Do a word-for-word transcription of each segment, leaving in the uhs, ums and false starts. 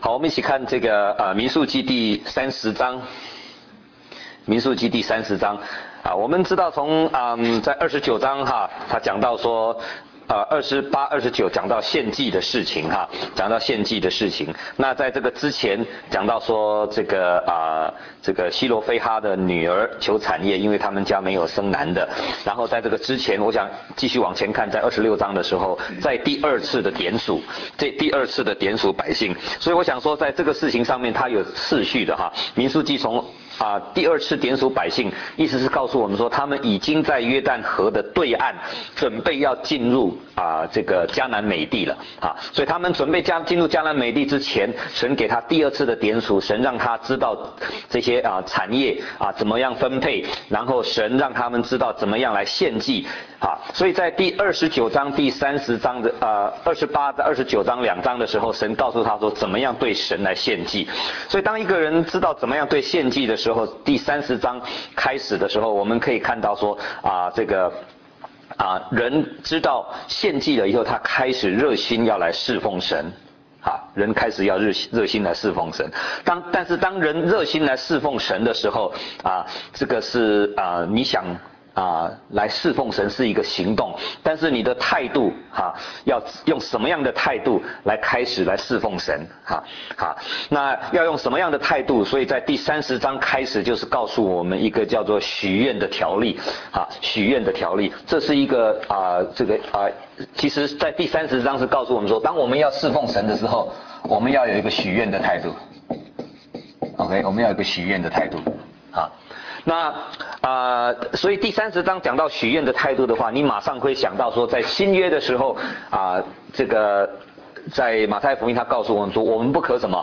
好，我们一起看这个呃民数记第三十章。民数记第三十章啊，我们知道从嗯在二十九章哈，他讲到说。呃，二十八、二十九讲到献祭的事情哈，讲到献祭的事情。那在这个之前讲到说这个啊、呃，这个希罗非哈的女儿求产业，因为他们家没有生男的。然后在这个之前，我想继续往前看，在二十六章的时候，在第二次的点数，这第二次的点数百姓。所以我想说，在这个事情上面，它有次序的哈。民数记从啊，第二次点数百姓，意思是告诉我们说，他们已经在约旦河的对岸，准备要进入啊这个迦南美地了啊，所以他们准备加进入迦南美地之前，神给他第二次的点数，神让他知道这些啊产业啊怎么样分配，然后神让他们知道怎么样来献祭啊，所以在第二十九章、第三十章的呃二十八到二十九章两章的时候，神告诉他说怎么样对神来献祭，所以当一个人知道怎么样对献祭的时候，后第三十章开始的时候，我们可以看到说啊，这个啊人知道献祭了以后，他开始热心要来侍奉神。啊，人开始要热热心来侍奉神。当但是当人热心来侍奉神的时候，啊，这个是啊，你想。啊，来侍奉神是一个行动，但是你的态度哈、啊，要用什么样的态度来开始来侍奉神？哈、啊，好、啊，那要用什么样的态度？所以在第三十章开始就是告诉我们一个叫做许愿的条例，啊，许愿的条例，这是一个啊，这个啊，其实在第三十章是告诉我们说，当我们要侍奉神的时候，我们要有一个许愿的态度。OK， 我们要有一个许愿的态度，啊。那啊、呃，所以第三十章讲到许愿的态度的话，你马上会想到说，在新约的时候啊、呃，这个在马太福音他告诉我们说，我们不可什么？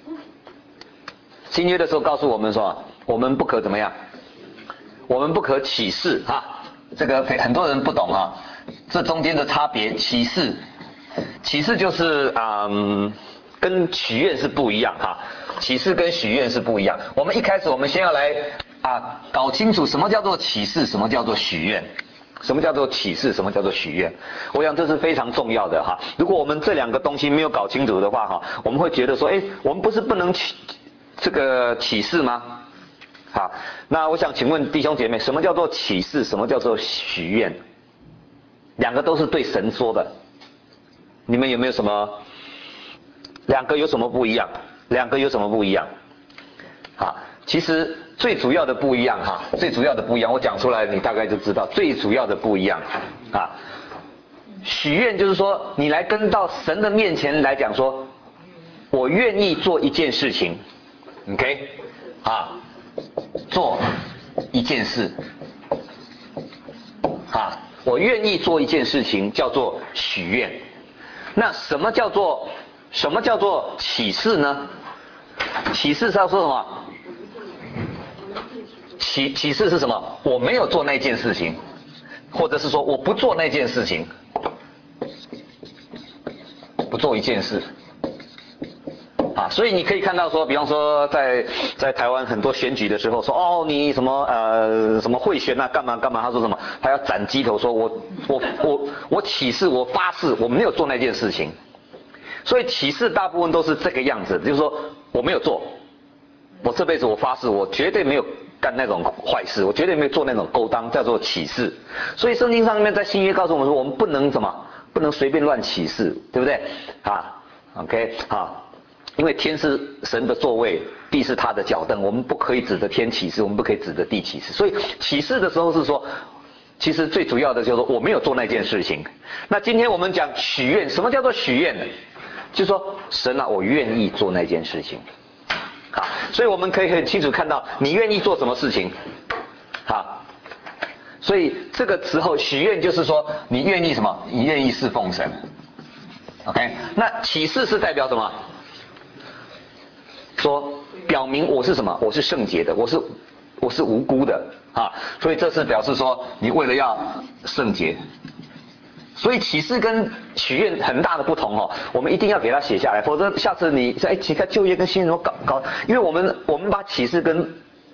新约的时候告诉我们说，我们不可怎么样？我们不可起誓哈。这个很多人不懂啊，这中间的差别，起誓，起誓就是嗯，跟许愿是不一样哈。起誓跟许愿是不一样。我们一开始我们先要来。啊，搞清楚什么叫做起誓，什么叫做许愿，什么叫做起誓，什么叫做许愿，我想这是非常重要的哈。如果我们这两个东西没有搞清楚的话哈，我们会觉得说，哎，我们不是不能起这个起誓吗？好，那我想请问弟兄姐妹，什么叫做起誓，什么叫做许愿？两个都是对神说的，你们有没有什么？两个有什么不一样？两个有什么不一样？好。其实最主要的不一样哈，最主要的不一样，我讲出来你大概就知道最主要的不一样啊。许愿就是说，你来跟到神的面前来讲说，我愿意做一件事情 ，OK， 啊，做一件事，啊，我愿意做一件事情叫做许愿。那什么叫做什么叫做起誓呢？起誓是要说什么？起起誓是什么？我没有做那件事情，或者是说我不做那件事情，不做一件事，啊，所以你可以看到说，比方说在在台湾很多选举的时候说，哦，你什么呃什么贿选啊，干嘛干嘛？他说什么？他要斩鸡头，说我我我我起誓，我发誓，我没有做那件事情。所以起誓大部分都是这个样子，就是说我没有做，我这辈子我发誓，我绝对没有。干那种坏事，我绝对没有做那种勾当，叫做起誓。所以圣经上面在新约告诉我们说，我们不能什么，不能随便乱起誓，对不对？啊 ，OK， 好，因为天是神的座位，地是他的脚凳，我们不可以指着天起誓，我们不可以指着地起誓。所以起誓的时候是说，其实最主要的就是说我没有做那件事情。那今天我们讲许愿，什么叫做许愿呢？就是说神啊，我愿意做那件事情。好，所以我们可以很清楚看到你愿意做什么事情，好，所以这个时候许愿就是说你愿意什么？你愿意侍奉神 ，OK？ 那起誓是代表什么？说表明我是什么？我是圣洁的，我是我是无辜的啊，所以这是表示说你为了要圣洁。所以起誓跟许愿很大的不同哦，我们一定要给它写下来，否则下次你哎，其他就业跟新人怎么搞搞？因为我们我们把起誓跟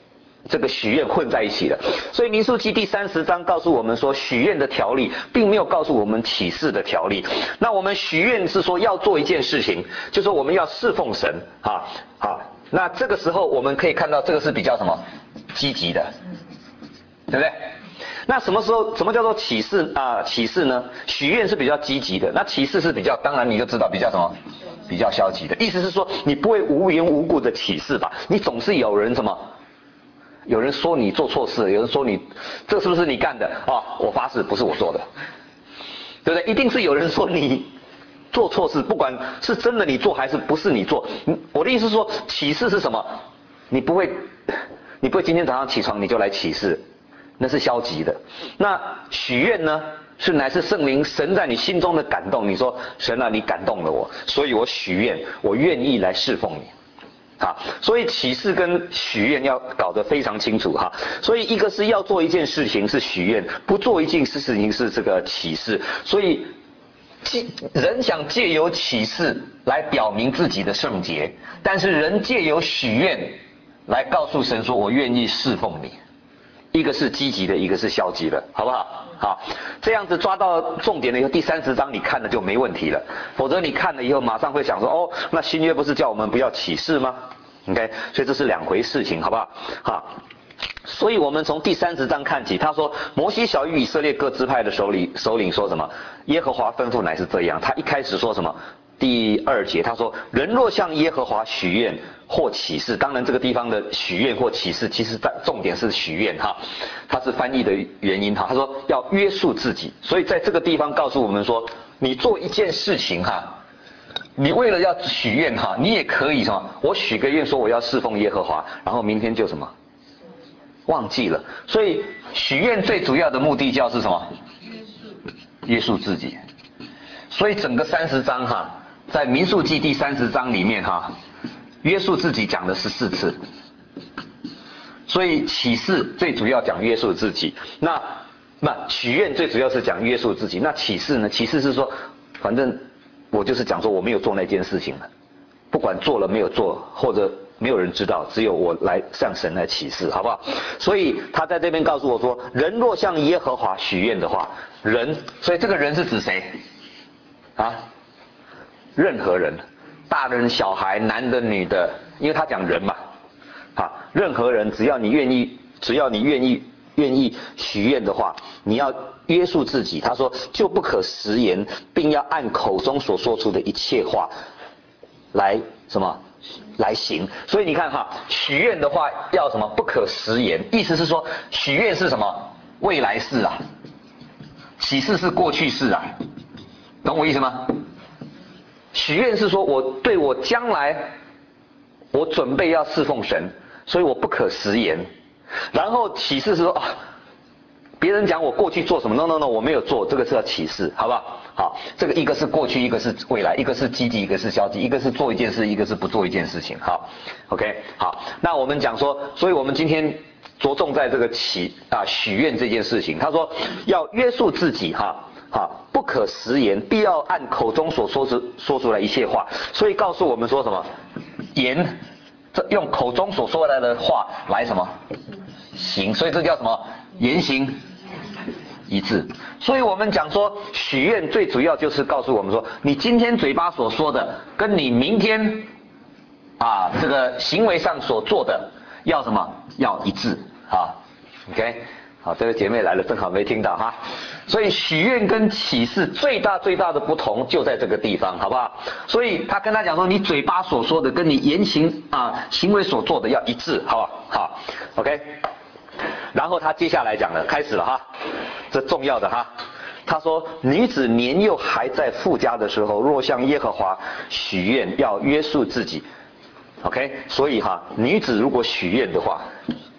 这个许愿混在一起了。所以民数记第三十章告诉我们说，许愿的条例并没有告诉我们启示的条例。那我们许愿是说要做一件事情，就说我们要侍奉神啊好。那这个时候我们可以看到这个是比较什么积极的，对不对？那什么时候什么叫做启示啊？启示呢？许愿是比较积极的，那启示是比较，当然你就知道比较什么，比较消极的。意思是说你不会无缘无故的启示吧？你总是有人什么，有人说你做错事，有人说你这是不是你干的啊？我发誓不是我做的，对不对？一定是有人说你做错事，不管是真的你做还是不是你做。我的意思是说，启示是什么？你不会，你不会今天早上起床你就来启示。那是消极的。那许愿呢，是乃是圣灵神在你心中的感动。你说神啊，你感动了我，所以我许愿，我愿意来侍奉你。好，所以启示跟许愿要搞得非常清楚哈。所以一个是要做一件事情是许愿，不做一件事情是这个启示。所以人想借由启示来表明自己的圣洁，但是人借由许愿来告诉神说，我愿意侍奉你。一个是积极的，一个是消极的，好不好？好，这样子抓到重点了以后，第三十章你看了就没问题了。否则你看了以后，马上会想说，哦，那新约不是叫我们不要起誓吗 ？OK， 所以这是两回事情，好不好？好，所以我们从第三十章看起，他说摩西晓谕以色列各支派的首领，首领说什么？耶和华吩咐乃是这样。他一开始说什么？第二节他说，人若向耶和华许愿或起誓，当然这个地方的许愿或起誓，其实在重点是许愿哈，它是翻译的原因哈。他说要约束自己，所以在这个地方告诉我们说，你做一件事情哈，你为了要许愿哈，你也可以什么？我许个愿说我要侍奉耶和华，然后明天就什么忘记了。所以许愿最主要的目的叫是什么？约束自己。所以整个三十章哈。在民数记第三十章里面哈，约束自己讲了十四次，所以启示最主要讲约束自己，那那许愿最主要是讲约束自己，那启示呢？启示是说，反正我就是讲说我没有做那件事情了，不管做了没有做，或者没有人知道，只有我来向神来启示，好不好？所以他在这边告诉我说，人若向耶和华许愿的话，人，所以这个人是指谁？啊？任何人，大人小孩，男的女的，因为他讲人嘛，啊，任何人只要你愿意，只要你愿意愿意许愿的话，你要约束自己。他说就不可食言，并要按口中所说出的一切话来什么来行。所以你看哈，许愿的话要什么？不可食言，意思是说许愿是什么？未来式啊，启示是过去式啊，懂我意思吗？许愿是说我对我将来我准备要侍奉神，所以我不可食言。然后启示是说啊，别人讲我过去做什么 ，no no no， 我没有做，这个是要启示，好不好？好，这个一个是过去，一个是未来，一个是积极，一个是消极，一个是做一件事，一个是不做一件事情。好 ，OK， 好，那我们讲说，所以我们今天着重在这个启啊许愿这件事情。他说要约束自己哈。好，不可食言，必要按口中所说出说出来一切话。所以告诉我们说什么？言，这用口中所说来的话来什么？行。所以这叫什么？言行一致。所以我们讲说许愿最主要就是告诉我们说，你今天嘴巴所说的，跟你明天啊这个行为上所做的要什么？要一致啊。OK。好，这位姐妹来了，正好没听到哈。所以许愿跟启示最大最大的不同就在这个地方，好不好？所以他跟他讲说，你嘴巴所说的跟你言行啊行为所做的要一致，好不好？好 ，OK。然后他接下来讲了，开始了哈，这重要的哈。他说，女子年幼还在父家的时候，若向耶和华许愿，要约束自己。OK， 所以哈，女子如果许愿的话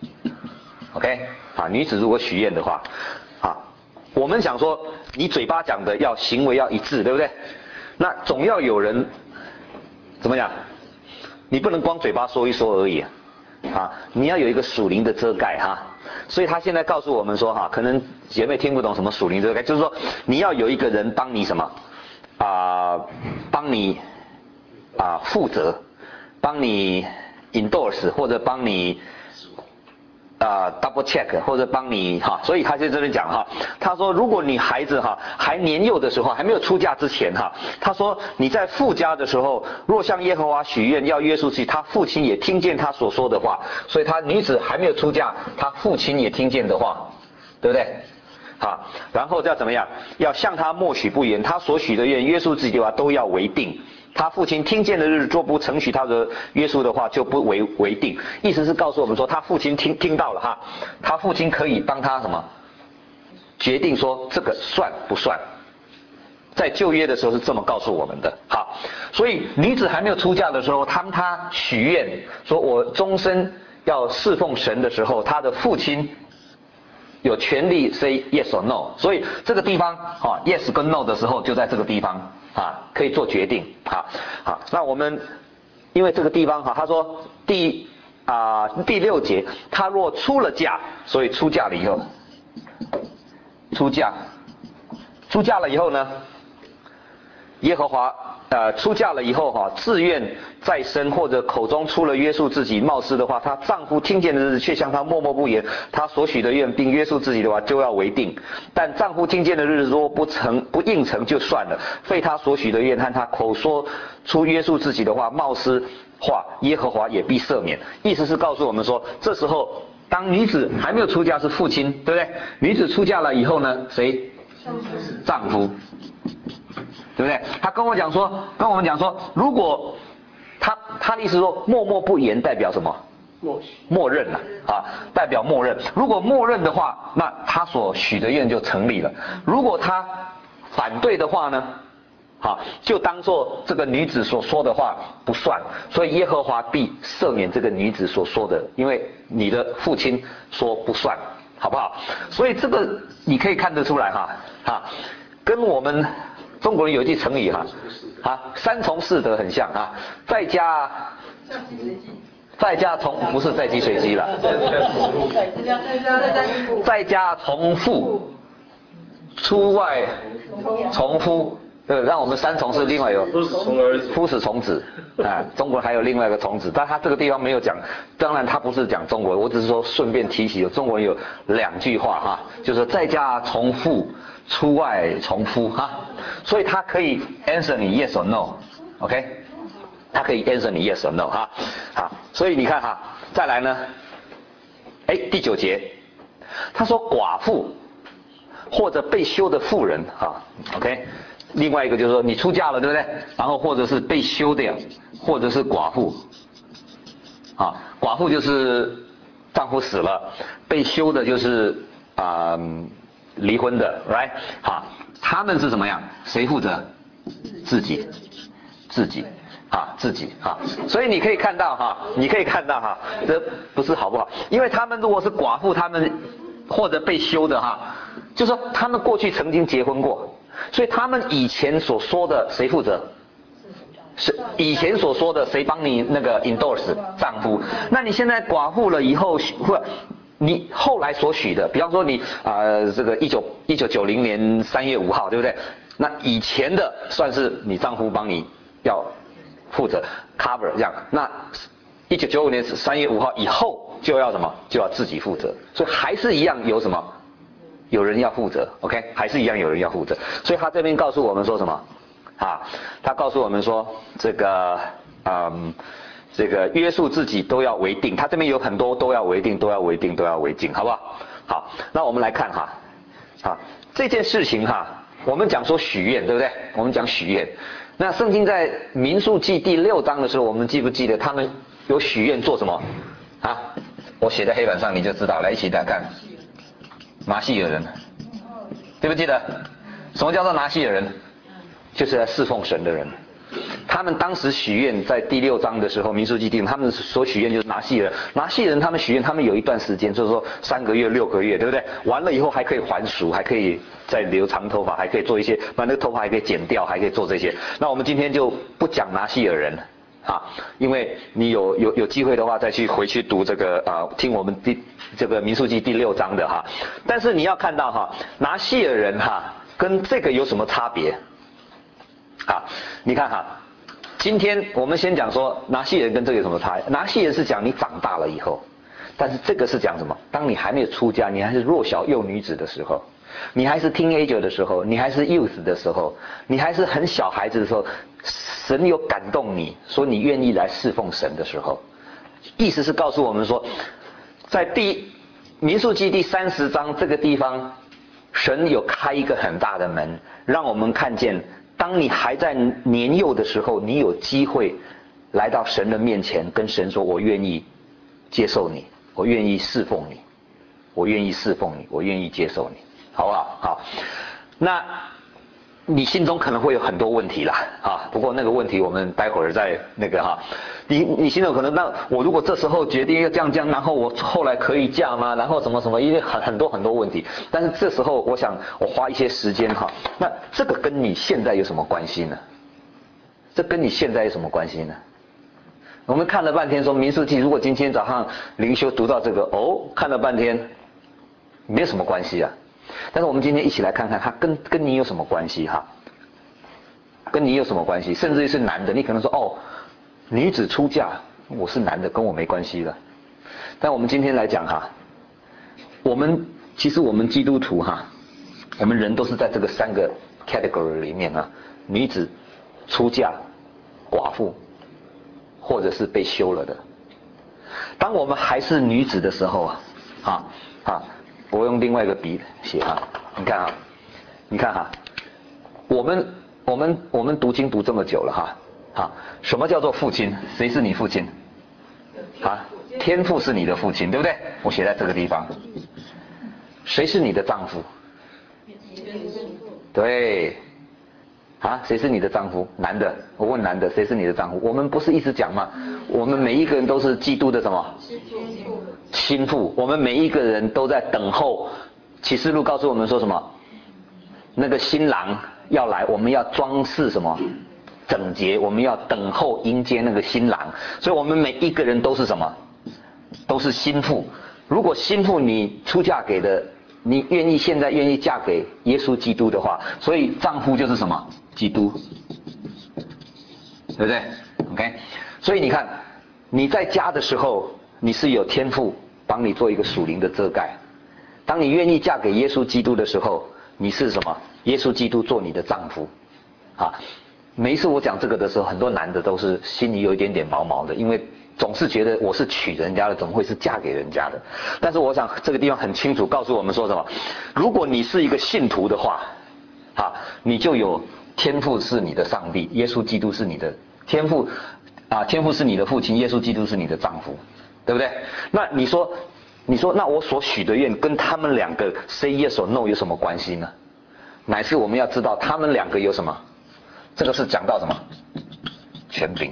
，OK。啊，女子如果许愿的话，啊，我们想说，你嘴巴讲的要行为要一致，对不对？那总要有人怎么样？你不能光嘴巴说一说而已，啊，你要有一个属灵的遮盖哈。所以他现在告诉我们说哈，可能姐妹听不懂什么属灵遮盖，就是说你要有一个人帮你什么啊，帮你啊负责，帮你 endorse 或者帮你。 啊、呃、double check 或者帮你哈，所以他在这边讲哈，他说如果你孩子哈还年幼的时候，还没有出嫁之前哈，他说你在父家的时候，若向耶和华许愿要约束自己，他父亲也听见他所说的话，所以他女子还没有出嫁，他父亲也听见的话，对不对？好，然后要怎么样？要向他默许不言，他所许的愿约束自己的话都要为定。他父亲听见的日，若不承许他的约束的话，就不为为定。意思是告诉我们说，他父亲听听到了哈，他父亲可以帮他什么决定说这个算不算。在旧约的时候是这么告诉我们的。好，所以女子还没有出嫁的时候，当她许愿说我终身要侍奉神的时候，她的父亲有权利 say yes or no， 所以这个地方啊 yes 跟 no 的时候就在这个地方啊可以做决定。好，好，那我们因为这个地方哈，他说第啊、呃、第六节，他若出了嫁，所以出嫁了以后，出嫁，出嫁了以后呢，耶和华呃出嫁了以后哈，自愿再生或者口中出了约束自己冒失的话，她丈夫听见的日却向她默默不言，她所许的愿并约束自己的话就要为定。但丈夫听见的日若不成不应承就算了，废她所许的愿和她口说出约束自己的话冒失话，耶和华也必赦免。意思是告诉我们说，这时候当女子还没有出嫁是父亲，对不对？女子出嫁了以后呢，谁？丈夫。对不对？他跟我讲说，跟我们讲说，如果他他的意思说默默不言代表什么？默默认了啊，代表默认。如果默认的话，那他所许的愿就成立了。如果他反对的话呢，好，就当做这个女子所说的话不算。所以耶和华必赦免这个女子所说的，因为你的父亲说不算，好不好？所以这个你可以看得出来哈，哈，跟我们中国人有一句成语哈，啊，三从四德很像啊，在家，在家从不是在即随机了，在家从父，出外从夫，对，让我们三从是另外有夫死从子啊，中国还有另外一个从子，但他这个地方没有讲，当然他不是讲中国，我只是说顺便提起，有中国人有两句话哈，就是在家从父，出外从夫哈，所以他可以 answer 你 yes or no，OK， 他可以 answer 你 yes or no 哈，好，所以你看哈，再来呢，哎，第九节，他说寡妇或者被休的妇人哈 ，OK， 另外一个就是说你出嫁了对不对？然后或者是被休的，或者是寡妇，啊，寡妇就是丈夫死了，被休的就是啊。嗯离婚的 ，right， 好，他们是怎么样？谁负责？自己，自己，啊，自己啊，所以你可以看到哈，你可以看到哈，这不是好不好？因为他们如果是寡妇，他们或者被休的哈，就说他们过去曾经结婚过，所以他们以前所说的谁负责？是以前所说的谁帮你那个 endorse 丈夫？那你现在寡妇了以后或你后来所许的，比方说你啊、呃、这个一九一九九零年三月五号，对不对？那以前的算是你丈夫帮你要负责 cover 这样，那一九九五年三月五号以后就要什么？就要自己负责，所以还是一样有什么？有人要负责 ，OK， 还是一样有人要负责。所以他这边告诉我们说什么？啊，他告诉我们说这个嗯。这个约束自己都要为定，他这边有很多都要为定，都要为定，都要为定，好不好？好，那我们来看哈，啊，这件事情哈，我们讲说许愿，对不对？我们讲许愿。那圣经在民数记第六章的时候，我们记不记得他们有许愿做什么？啊，我写在黑板上你就知道，来一起来看。拿细尔人，记不记得？什么叫做拿细尔人？就是来侍奉神的人。他们当时许愿，在第六章的时候，民数记第，他们所许愿就是拿细人，拿细人他们许愿，他们有一段时间，就是说三个月、六个月，对不对？完了以后还可以还俗，还可以再留长头发，还可以做一些，把那个头发还可以剪掉，还可以做这些。那我们今天就不讲拿细尔人啊，因为你有有有机会的话，再去回去读这个啊，听我们第这个民数记第六章的哈。但是你要看到哈，拿细尔人哈，跟这个有什么差别？好，你看哈，今天我们先讲说拿细人跟这个有什么差异？拿细人是讲你长大了以后， 但是这个是讲什么？当你还没有出家，你还是弱小幼女子的时候，你还是 teenager 的时候，你还是 youth 的时候，你还是很小孩子的时候，神有感动你说你愿意来侍奉神的时候，意思是告诉我们说，在第民数记第三十章这个地方，神有开一个很大的门，让我们看见，当你还在年幼的时候，你有机会来到神的面前，跟神说：“我愿意接受你，我愿意侍奉你，我愿意侍奉你，我愿意接受你，好不好？”好，那你心中可能会有很多问题啦，啊，不过那个问题我们待会儿再那个哈。你你心中可能，那我如果这时候决定要这样这样，然后我后来可以嫁吗？然后什么什么，因为很很多很多问题。但是这时候，我想我花一些时间哈，那这个跟你现在有什么关系呢？这跟你现在有什么关系呢？我们看了半天说民数记，如果今天早上灵修读到这个，哦，看了半天，没有什么关系啊。但是我们今天一起来看看，它跟跟你有什么关系哈？跟你有什么关系？甚至于是男的，你可能说哦。女子出嫁，我是男的，跟我没关系的。但我们今天来讲哈，我们其实我们基督徒哈，我们人都是在这个三个 category 里面啊，女子出嫁、寡妇，或者是被休了的。当我们还是女子的时候啊，啊啊，我用另外一个笔写哈，你看啊，你看哈，我们我们我们读经读这么久了哈。啊，什么叫做父亲？谁是你父亲？啊，天父是你的父亲，对不对？我写在这个地方。谁是你的丈夫？对。啊，谁是你的丈夫？男的，我问男的，谁是你的丈夫？我们不是一直讲吗？我们每一个人都是基督的什么？心腹。我们每一个人都在等候。启示录告诉我们说什么？那个新郎要来，我们要装饰什么？整洁，我们要等候迎接那个新郎，所以我们每一个人都是什么？都是心腹。如果心腹你出嫁给的，你愿意现在愿意嫁给耶稣基督的话，所以丈夫就是什么？基督，对不对 ？OK， 所以你看你在家的时候，你是有天父帮你做一个属灵的遮盖；当你愿意嫁给耶稣基督的时候，你是什么？耶稣基督做你的丈夫，啊。每一次我讲这个的时候，很多男的都是心里有一点点毛毛的，因为总是觉得我是娶人家的，怎么会是嫁给人家的？但是我想这个地方很清楚告诉我们说什么？如果你是一个信徒的话，啊，你就有天父是你的上帝，耶稣基督是你的天父，啊，天父是你的父亲，耶稣基督是你的丈夫，对不对？那你说，你说那我所许的愿跟他们两个 say yes or no 有什么关系呢？乃是我们要知道他们两个有什么？这个是讲到什么？权柄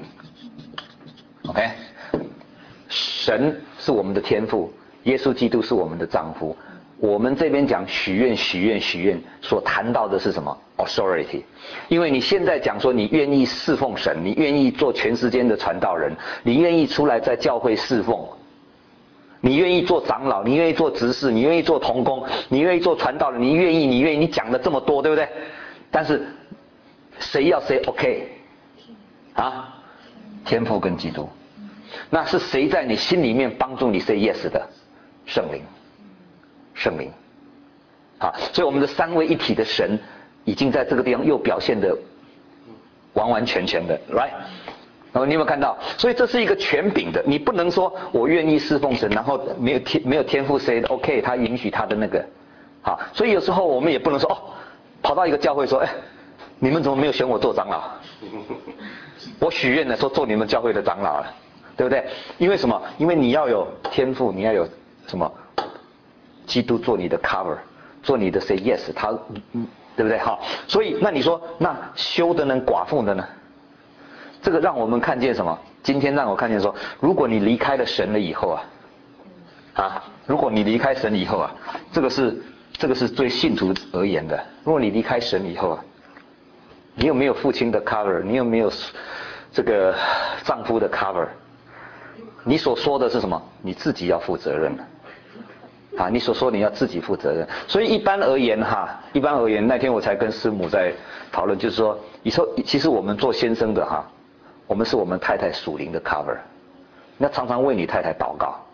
，OK？ 神是我们的天父，耶稣基督是我们的丈夫。我们这边讲许愿、许愿、许愿，所谈到的是什么 ？authority。因为你现在讲说你愿意侍奉神，你愿意做全世界的传道人，你愿意出来在教会侍奉，你愿意做长老，你愿意做执事，你愿意做同工，你愿意做传道人，你愿意，你愿意，你讲了这么多，对不对？但是谁要谁 OK 啊？天父跟基督，那是谁在你心里面帮助你 say yes 的？圣灵，圣灵，啊，所以我们的三位一体的神已经在这个地方又表现的完完全全的 ，right？ 然后你有没有看到？所以这是一个权柄的，你不能说我愿意侍奉神，然后没有天没有天父 say OK， 他允许他的那个，好，所以有时候我们也不能说哦，跑到一个教会说，哎。你们怎么没有选我做长老？我许愿的说做你们教会的长老了，对不对？因为什么？因为你要有天赋，你要有什么？基督做你的 cover， 做你的 say yes， 他，对不对？好，所以那你说，那休的呢？寡妇的呢？这个让我们看见什么？今天让我看见说，如果你离开了神了以后啊，啊，如果你离开神以后啊，这个是这个是对信徒而言的。如果你离开神以后啊，你有没有父亲的 cover？ 你有没有这个丈夫的 cover？ 你所说的是什么？你自己要负责任啊！你所说你要自己负责任。所以一般而言哈，一般而言，那天我才跟师母在讨论，就是说，以后其实我们做先生的哈，我们是我们太太属灵的 cover。那常常为你太太祷告，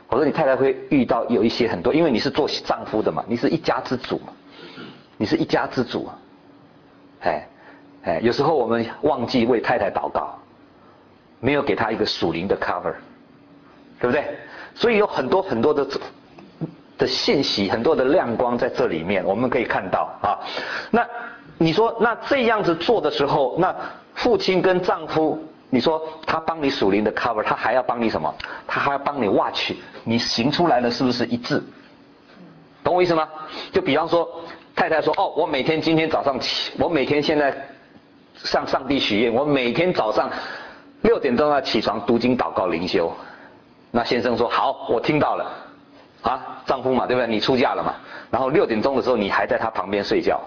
我说你太太会遇到有一些很多，因为你是做丈夫的嘛，你是一家之主嘛，你是一家之主啊，哎哎，有时候我们忘记为太太祷告，没有给她一个属灵的 cover， 对不对？所以有很多很多的的信息，很多的亮光在这里面，我们可以看到啊。那你说，那这样子做的时候，那父亲跟丈夫，你说他帮你属灵的 cover， 他还要帮你什么？他还要帮你 watch 你行出来的是不是一致？懂我意思吗？就比方说，太太说，哦，我每天今天早上起，我每天现在向上帝许愿，我每天早上六点钟要起床读经祷告灵修。那先生说，好，我听到了。啊，丈夫嘛，对不对？你出嫁了嘛，然后六点钟的时候，你还在他旁边睡觉，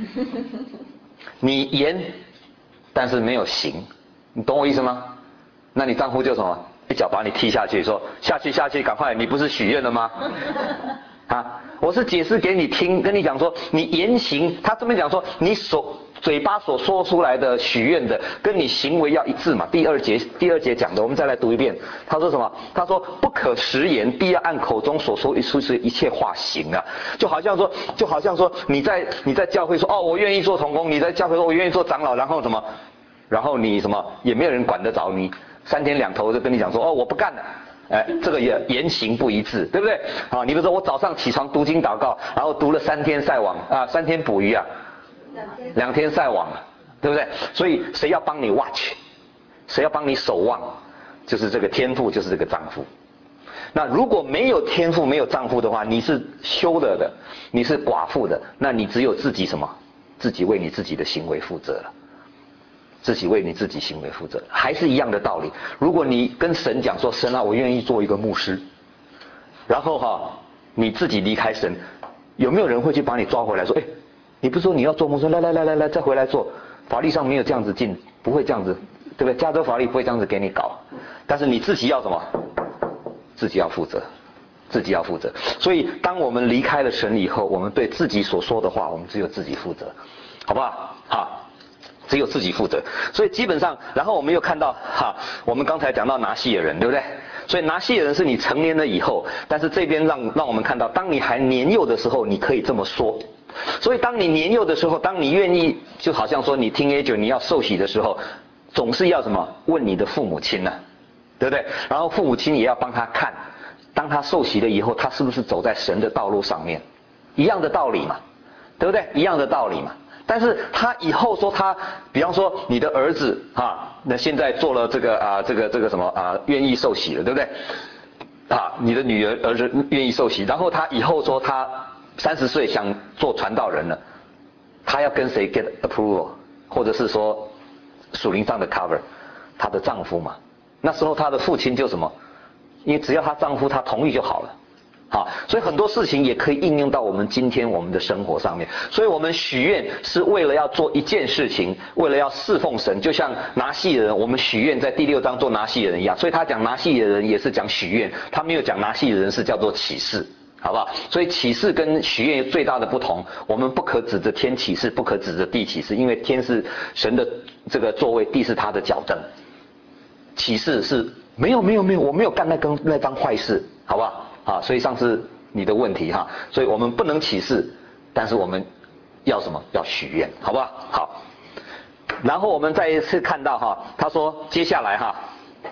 你言，但是没有行，你懂我意思吗？那你丈夫就什么？一脚把你踢下去，说下去下去，赶快，你不是许愿了吗？啊，我是解释给你听，跟你讲说，你言行，他这边讲说，你手嘴巴所说出来的许愿的，跟你行为要一致嘛。第二节第二节讲的，我们再来读一遍。他说什么？他说不可食言，必要按口中所说一出是一切话行啊。就好像说，就好像说你在你在教会说，哦，我愿意做同工；你在教会说，我愿意做长老，然后什么？然后你什么也没有人管得着你，三天两头就跟你讲说，哦，我不干了。哎，这个也言行不一致，对不对？啊，你比如说我早上起床读经祷告，然后读了三天晒网啊，三天捕鱼啊，两天晒网，对不对？所以谁要帮你 watch， 谁要帮你守望，就是这个天父，就是这个丈夫。那如果没有天父，没有丈夫的话，你是休了的，你是寡妇的，那你只有自己什么？自己为你自己的行为负责了。自己为你自己行为负责，还是一样的道理。如果你跟神讲说，神啊，我愿意做一个牧师，然后哈，你自己离开神，有没有人会去把你抓回来说，哎，你不是说你要做牧师，来来来来来，再回来做？法律上没有这样子进，不会这样子，对不对？加州法律不会这样子给你搞，但是你自己要什么？自己要负责，自己要负责。所以当我们离开了神以后，我们对自己所说的话，我们只有自己负责，好不好？好。只有自己负责，所以基本上，然后我们又看到哈，我们刚才讲到拿细尔人，对不对？所以拿细尔人是你成年了以后，但是这边让让我们看到，当你还年幼的时候，你可以这么说。所以当你年幼的时候，当你愿意，就好像说你teenager你要受洗的时候，总是要什么？问你的父母亲呢、啊，对不对？然后父母亲也要帮他看，当他受洗了以后，他是不是走在神的道路上面？一样的道理嘛，对不对？一样的道理嘛。但是他以后说他，比方说你的儿子啊，那现在做了这个啊，这个这个什么啊，愿意受洗了，对不对？啊，你的女儿儿子愿意受洗，然后他以后说他三十岁想做传道人了，他要跟谁 get approval， 或者是说属灵上的 cover， 她的丈夫嘛。那时候她的父亲就什么，因为只要她丈夫他同意就好了。好，所以很多事情也可以应用到我们今天我们的生活上面。所以我们许愿是为了要做一件事情，为了要侍奉神，就像拿细的人，我们许愿在第六章做拿细的人一样。所以他讲拿细的人也是讲许愿，他没有讲拿细的人是叫做启示，好不好？所以启示跟许愿最大的不同，我们不可指着天启示，不可指着地启示，因为天是神的这个座位，地是他的脚凳。启示是没有没有没有，我没有干那根那桩坏事，好不好？啊，所以上次你的问题哈，所以我们不能启示，但是我们要什么？要许愿，好不好？好。然后我们再一次看到哈，他说接下来哈，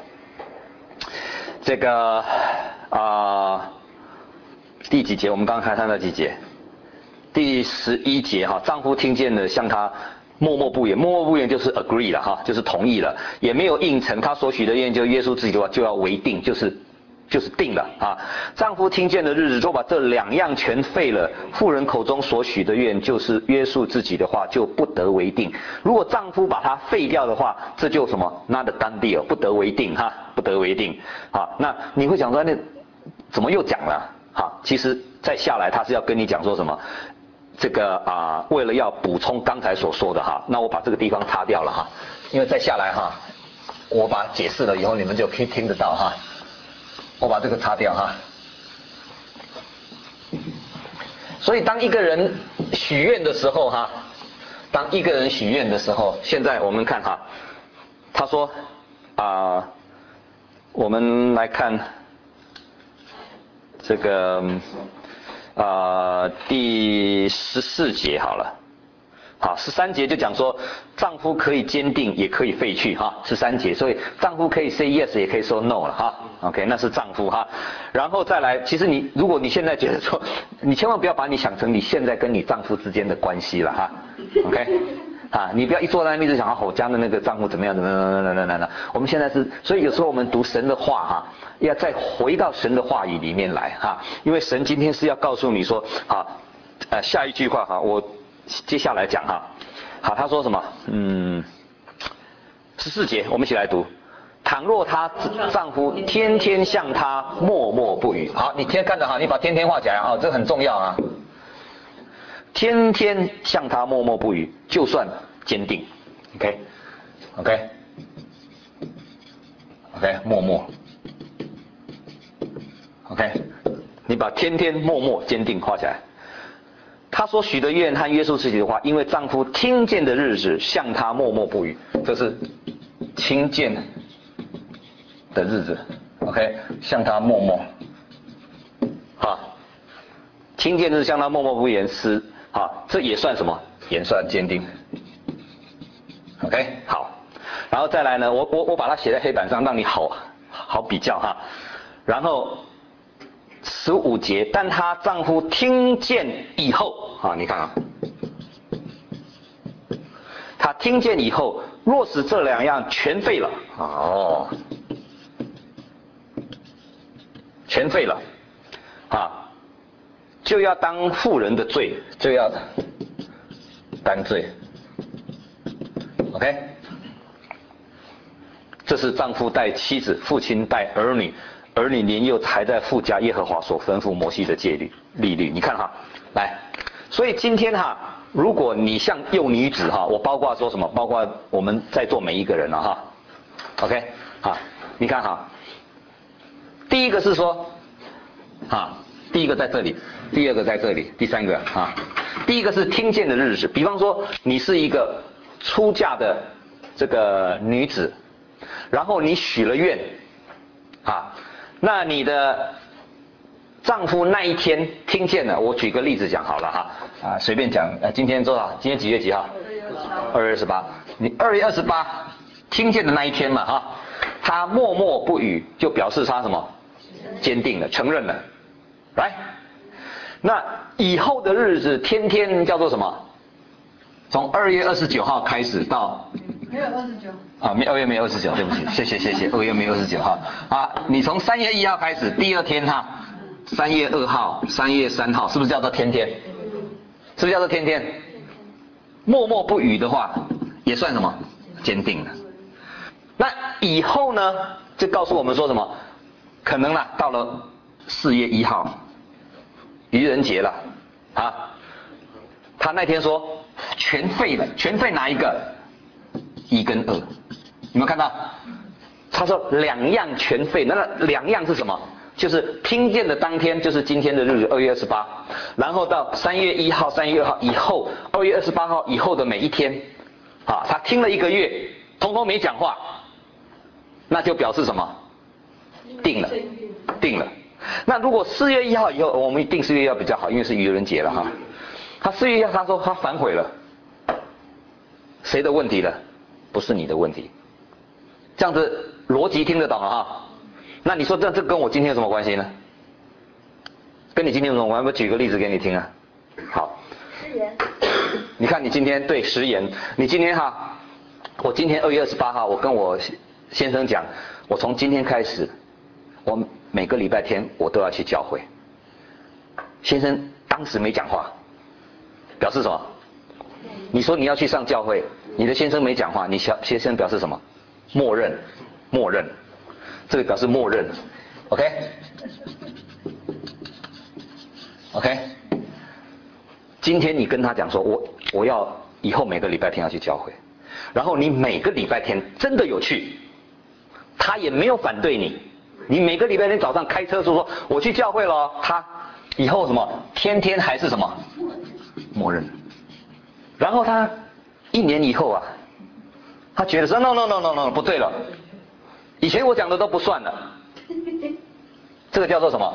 这个啊、呃、第几节？我们刚才看到几节？第十一节哈，丈夫听见了，向他默默不言，默默不言就是 agree 了哈，就是同意了，也没有应承，他所许的愿就耶稣自己的话就要为定，就是。就是定了啊！丈夫听见的日子，就把这两样全废了。妇人口中所许的愿，就是约束自己的话，就不得为定。如果丈夫把它废掉的话，这就什么 ？not done deal， 不得为定哈，不得为定。好，那你会想说，那怎么又讲了？好，其实再下来他是要跟你讲说什么？这个啊，为了要补充刚才所说的哈，那我把这个地方擦掉了哈，因为再下来哈，我把解释了以后，你们就可以听得到哈。我把这个擦掉哈。所以当一个人许愿的时候哈，当一个人许愿的时候，现在我们看哈，他说啊、呃，我们来看这个呃第十四节好了。好，十三节就讲说，丈夫可以坚定，也可以废去哈。十三节，所以丈夫可以 say yes， 也可以说 no 了哈。OK， 那是丈夫哈。然后再来，其实你如果你现在觉得说，你千万不要把你想成你现在跟你丈夫之间的关系了哈。OK， 啊，你不要一坐在那边就想啊，我家的那个丈夫怎么样怎么样怎么样怎么样。我们现在是，所以有时候我们读神的话哈，要再回到神的话语里面来哈，因为神今天是要告诉你说，好，呃，下一句话哈，我。接下来讲哈，好，他说什么？嗯，十四节，我们一起来读。倘若她丈夫天天向她默默不语，好，你天看着哈，你把天天画起来啊，这很重要啊。天天向她默默不语，就算坚定 ，OK，OK，OK，、okay? okay, 默默 ，OK， 你把天天默默坚定画起来。她所许的愿和约束自己的话，因为丈夫听见的日子，向她默默不语，这是听见的日子 ，OK， 向她默默，好，听见的日子向她默默不言是，好，这也算什么？也算坚定 ，OK， 好，然后再来呢，我我我把它写在黑板上，让你好好比较哈，然后。十五节，但她丈夫听见以后，啊，你看啊，她听见以后，若使这两样全废了，哦，全废了，啊，就要当妇人的罪，就要担罪 ，OK， 这是丈夫带妻子，父亲带儿女。儿女年幼还在父家耶和华所吩咐摩西的戒律律律，你看哈，来，所以今天哈，如果你像幼女子哈，我包括说什么，包括我们在座每一个人了哈 ，OK， 好，你看哈，第一个是说，啊，第一个在这里，第二个在这里，第三个啊，第一个是听见的日子，比方说你是一个出嫁的这个女子，然后你许了愿，啊。那你的丈夫那一天听见了，我举个例子讲好了哈，啊，随便讲，呃，今天多少？今天几月几号？二月二十八。你二月二十八听见的那一天嘛，哈，他默默不语，就表示他什么？坚定了，承认了，来。那以后的日子，天天叫做什么？从二月二十九号开始到。 没有二十九啊，没二月没有二十九，对不起，谢谢谢谢，二月没有二十九号啊，你从三月一号开始，第二天哈，三月二号、三月三号，是不是叫做天天？是不是叫做天天？默默不语的话，也算什么？坚定了。那以后呢，就告诉我们说什么？可能啦，到了四月一号，愚人节了啊，他那天说全废了，全废哪一个？一跟二，有没有看到？他说两样全废，那两样是什么？就是听见的当天，就是今天的日子，二月二十八，然后到三月一号、三月二号以后，二月二十八号以后的每一天，啊，他听了一个月，通通没讲话，那就表示什么？定了，定了。那如果四月一号以后，我们定四月一号比较好，因为是愚人节了哈。他四月一号他说他反悔了，谁的问题了？不是你的问题，这样子逻辑听得懂了哈？那你说这这跟我今天有什么关系呢？跟你今天有什么关系？我举个例子给你听啊。好。食言。你看你今天对食言，你今天哈，我今天二月二十八号，我跟我先生讲，我从今天开始，我每个礼拜天我都要去教会。先生当时没讲话，表示什么？你说你要去上教会。你的先生没讲话，你小先生表示什么？默认，默认，这个表示默认 ，OK，OK，、okay? okay? 今天你跟他讲说，我我要以后每个礼拜天要去教会，然后你每个礼拜天真的有去，他也没有反对你，你每个礼拜天早上开车说说我去教会了，他以后什么天天还是什么默认，然后他。一年以后啊，他觉得说 no no no no no 不对了，以前我讲的都不算了，这个叫做什么？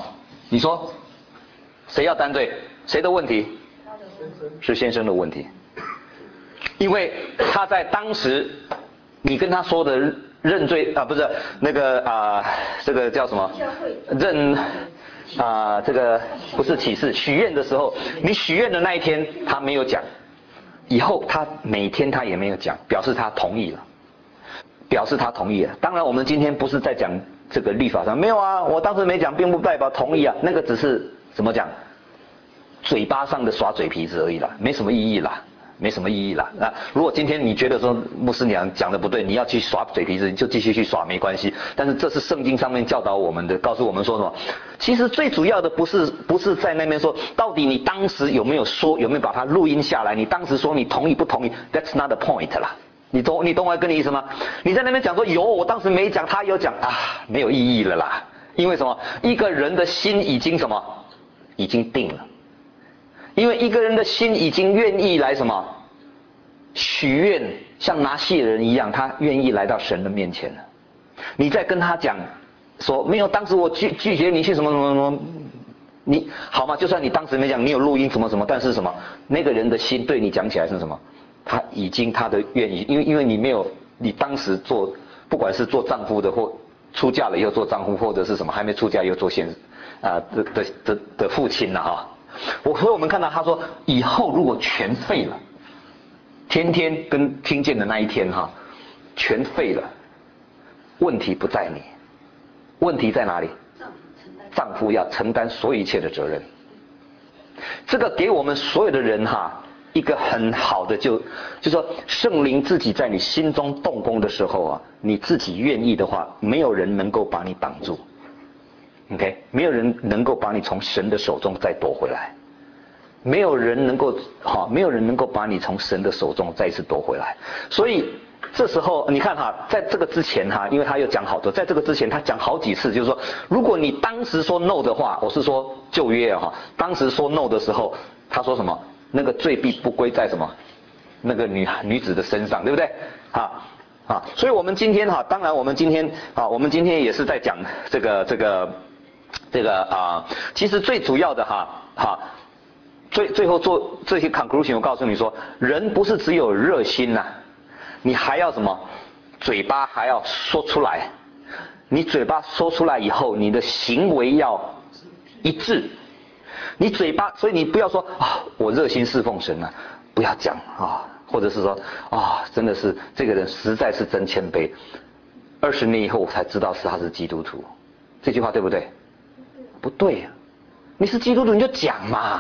你说谁要担罪？谁的问题？是先生的问题，因为他在当时你跟他说的认罪啊，不是那个啊、呃，这个叫什么？认啊、呃，这个不是启示，许愿的时候，你许愿的那一天他没有讲，以后他每天他也没有讲，表示他同意了，表示他同意了。当然，我们今天不是在讲这个律法上，没有啊，我当时没讲，并不代表同意啊，那个只是怎么讲？嘴巴上的耍嘴皮子而已啦，没什么意义啦，没什么意义啦。那如果今天你觉得说牧师娘讲的不对，你要去耍嘴皮子，你就继续去耍，没关系。但是这是圣经上面教导我们的，告诉我们说什么？其实最主要的不是不是在那边说，到底你当时有没有说，有没有把它录音下来？你当时说你同意不同意 ？That's not the point 啦。你懂你懂我跟你意思吗？你在那边讲说有，我当时没讲，他有讲啊，没有意义了啦。因为什么？一个人的心已经什么？已经定了。因为一个人的心已经愿意来什么许愿，像拿细人一样，他愿意来到神的面前了。你再跟他讲说没有，当时我拒拒绝你去什么什么什么，你好吗？就算你当时没讲，你有录音什么什么，但是什么那个人的心对你讲起来是什么？他已经他的愿意，因为因为你没有，你当时做不管是做丈夫的或出嫁了以后做丈夫，或者是什么还没出嫁又做先啊、呃、的的的的父亲了哈。我所以我们看到他说以后如果全废了，天天跟听见的那一天哈，全废了，问题不在你，问题在哪里？丈夫要承担所有一切的责任。这个给我们所有的人哈一个很好的就就说圣灵自己在你心中动工的时候啊，你自己愿意的话，没有人能够把你挡住。OK， 没有人能够把你从神的手中再夺回来，没有人能够好，没有人能够把你从神的手中再一次夺回来。所以这时候你看哈，在这个之前哈，因为他又讲好多，在这个之前他讲好几次，就是说，如果你当时说 no 的话，我是说旧约哈，当时说 no 的时候，他说什么？那个罪必不归在什么那个女女子的身上，对不对？啊。啊，所以我们今天哈，当然我们今天啊，我们今天也是在讲这个这个这个啊，其实最主要的哈哈，最最后做这些 conclusion， 我告诉你说，人不是只有热心呐、啊，你还要什么？嘴巴还要说出来，你嘴巴说出来以后，你的行为要一致。你嘴巴，所以你不要说啊，我热心侍奉神啊，不要讲啊。或者是说啊，真的是这个人实在是真谦卑，二十年以后我才知道是他是基督徒，这句话对不对？不对呀、啊，你是基督徒你就讲嘛，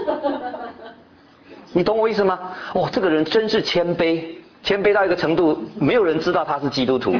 你懂我意思吗？哦，这个人真是谦卑，谦卑到一个程度，没有人知道他是基督徒。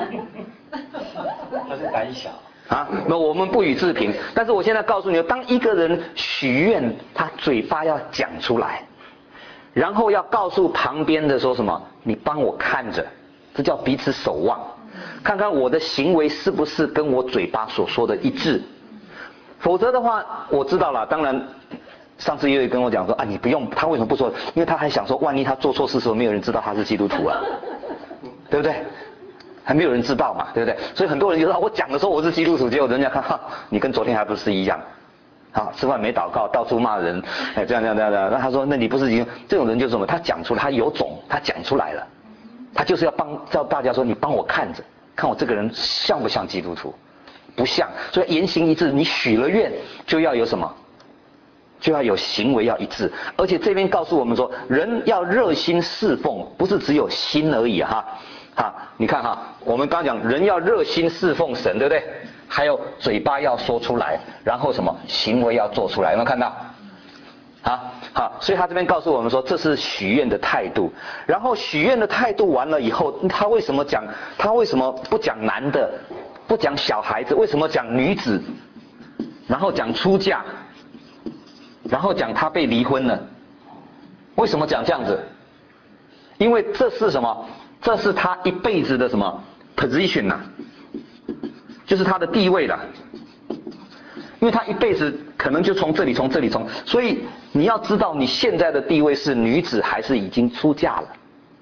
他是胆小啊，那我们不予置评。但是我现在告诉你，当一个人许愿，他嘴巴要讲出来。然后要告诉旁边的说什么？你帮我看着，这叫彼此守望，看看我的行为是不是跟我嘴巴所说的一致。否则的话，我知道了。当然，上次也有跟我讲说啊，你不用，他为什么不说？因为他还想说，万一他做错事的时候，没有人知道他是基督徒啊，对不对？还没有人知道嘛，对不对？所以很多人就说，我讲的时候我是基督徒，结果人家看，哈，你跟昨天还不是一样。好，吃饭没祷告，到处骂人，哎，这样这样这样这样。那他说，那你不是已经这种人就是什么？他讲出来，他有种，他讲出来了，他就是要帮叫大家说，你帮我看着，看我这个人像不像基督徒？不像，所以言行一致。你许了愿，就要有什么？就要有行为要一致。而且这边告诉我们说，人要热心侍奉，不是只有心而已哈。哈，你看哈，我们刚讲人要热心侍奉神，对不对？还有嘴巴要说出来，然后什么行为要做出来，有没有看到？啊，好，所以他这边告诉我们说，这是许愿的态度。然后许愿的态度完了以后，他为什么讲？他为什么不讲男的，不讲小孩子？为什么讲女子？然后讲出嫁，然后讲他被离婚了？为什么讲这样子？因为这是什么？这是他一辈子的什么 position 呐、啊？就是他的地位了，因为他一辈子可能就从这里从这里从，所以你要知道你现在的地位是女子还是已经出嫁了。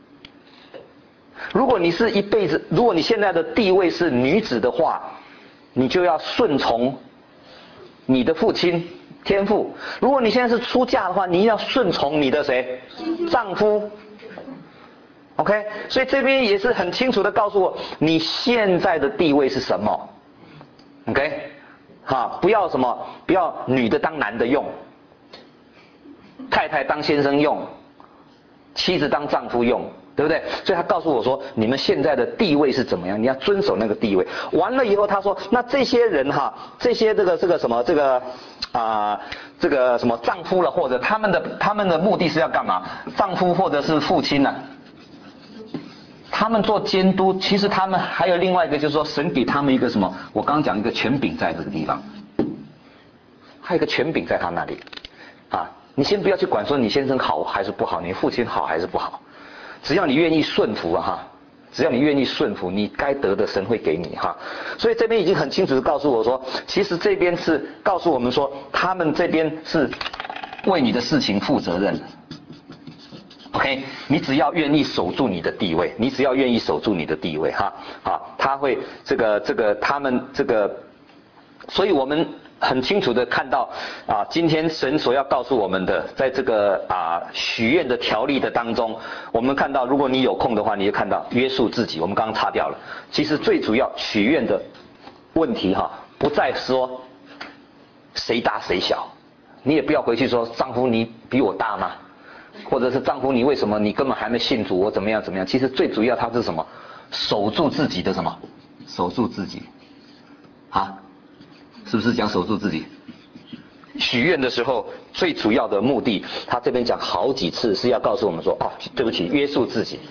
如果你是一辈子，如果你现在的地位是女子的话，你就要顺从你的父亲天父。如果你现在是出嫁的话，你要顺从你的谁？丈夫。OK， 所以这边也是很清楚的告诉我，你现在的地位是什么。OK， 哈，不要什么，不要女的当男的用，太太当先生用，妻子当丈夫用，对不对？所以他告诉我说，你们现在的地位是怎么样？你要遵守那个地位。完了以后，他说，那这些人哈，这些这个这个什么这个啊、呃、这个什么丈夫了，或者他们的他们的目的是要干嘛？丈夫或者是父亲呢、啊？他们做监督，其实他们还有另外一个，就是说神给他们一个什么？我刚刚讲一个权柄在这个地方，还有一个权柄在他那里，啊，你先不要去管说你先生好还是不好，你父亲好还是不好，只要你愿意顺服啊哈，只要你愿意顺服，你该得的神会给你哈。所以这边已经很清楚的告诉我说，其实这边是告诉我们说，他们这边是为你的事情负责任。OK， 你只要愿意守住你的地位，你只要愿意守住你的地位哈，啊，他会这个这个他们这个，所以我们很清楚的看到啊，今天神所要告诉我们的，在这个啊许愿的条例的当中，我们看到，如果你有空的话，你就看到约束自己，我们刚刚擦掉了。其实最主要许愿的问题哈，不再说谁大谁小，你也不要回去说丈夫你比我大吗？或者是丈夫你为什么你根本还没信主，我怎么样怎么样？其实最主要他是什么？守住自己的什么？守住自己，啊，是不是讲守住自己？许愿的时候最主要的目的，他这边讲好几次是要告诉我们说，哦，对不起，约束自己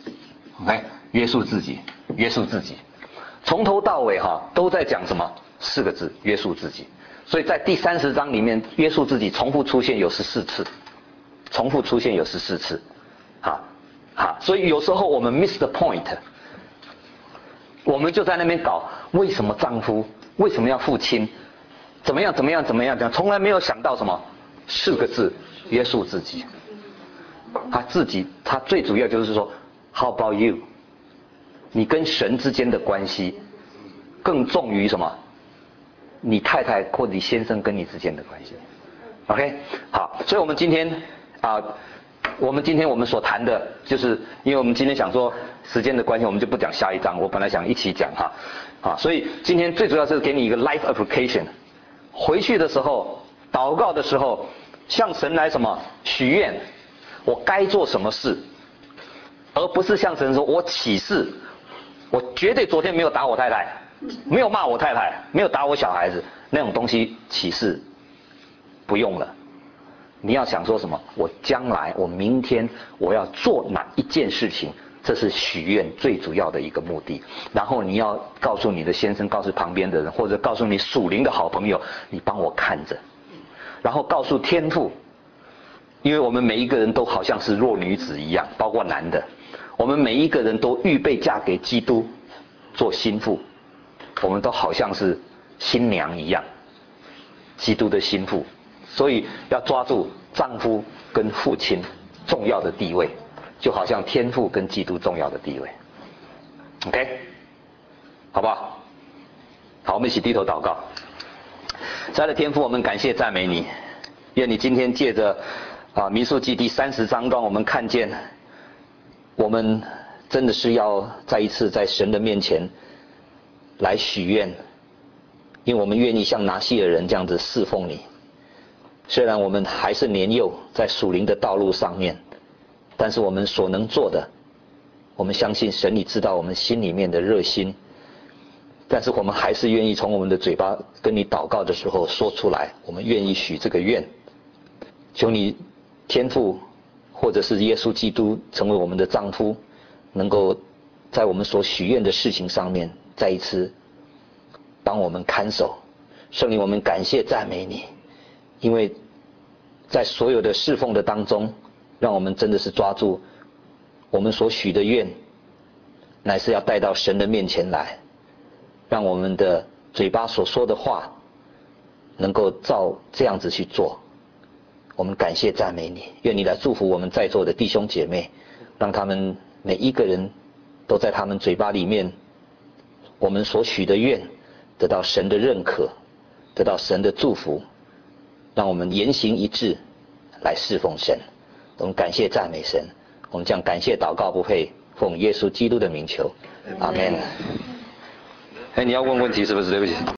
，OK， 约束自己，约束自己，从头到尾哈都在讲什么？四个字，约束自己。所以在第三十章里面，约束自己重复出现有十四次。重复出现有十四次，啊啊，所以有时候我们 miss the point， 我们就在那边搞为什么丈夫为什么要父亲，怎么样怎么样怎么样这样，从来没有想到什么四个字约束自己，他自己他最主要就是说 how about you， 你跟神之间的关系更重于什么？你太太或你先生跟你之间的关系 ，OK， 好，所以我们今天。啊，我们今天我们所谈的就是，因为我们今天想说时间的关系，我们就不讲下一章。我本来想一起讲哈，啊，所以今天最主要是给你一个 life application。回去的时候，祷告的时候，向神来什么许愿，我该做什么事，而不是向神说我起誓，我绝对昨天没有打我太太，没有骂我太太，没有打我小孩子，那种东西起誓不用了。你要想说什么？我将来，我明天我要做哪一件事情？这是许愿最主要的一个目的。然后你要告诉你的先生，告诉旁边的人，或者告诉你属灵的好朋友，你帮我看着。然后告诉天父，因为我们每一个人都好像是弱女子一样，包括男的，我们每一个人都预备嫁给基督，做心腹，我们都好像是新娘一样，基督的心腹。所以要抓住丈夫跟父亲重要的地位，就好像天父跟基督重要的地位 ，OK， 好不好？好，我们一起低头祷告。亲爱的天父，我们感谢赞美你，愿你今天借着啊民数记第三十章，让我们看见，我们真的是要再一次在神的面前来许愿，因为我们愿意像拿西尔人这样子侍奉你。虽然我们还是年幼，在属灵的道路上面，但是我们所能做的，我们相信神你知道我们心里面的热心，但是我们还是愿意从我们的嘴巴跟你祷告的时候说出来，我们愿意许这个愿，求你天父或者是耶稣基督成为我们的丈夫，能够在我们所许愿的事情上面再一次帮我们看守。圣灵，我们感谢赞美你，因为在所有的侍奉的当中，让我们真的是抓住我们所许的愿，乃是要带到神的面前来，让我们的嘴巴所说的话能够照这样子去做。我们感谢赞美你，愿你来祝福我们在座的弟兄姐妹，让他们每一个人都在他们嘴巴里面我们所许的愿得到神的认可， 得到神的祝福，让我们言行一致来侍奉神。我们感谢赞美神，我们将感谢祷告不配，奉耶稣基督的名求，阿们。 哎，你要问问题是不是？对不起。